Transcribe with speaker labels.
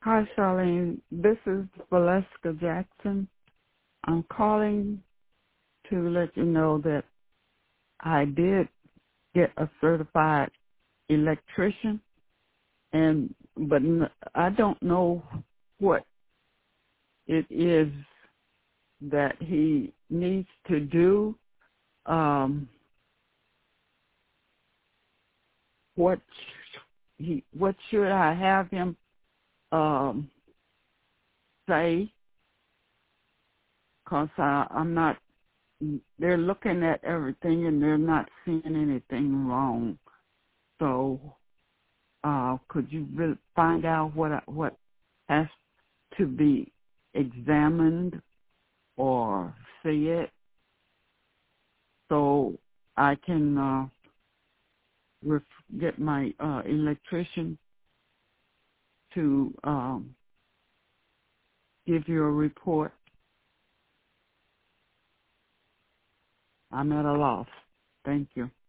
Speaker 1: Hi, Charlene. This is Valeska Jackson. I'm calling to let you know that I did get a certified electrician, but I don't know what it is that he needs to do. Um, what what should I have him um, say? Because I'm not. They're looking at everything and they're not seeing anything wrong. So, could you find out what has to be examined or see it, so I can get my electrician to give you a report? I'm at a loss. Thank you.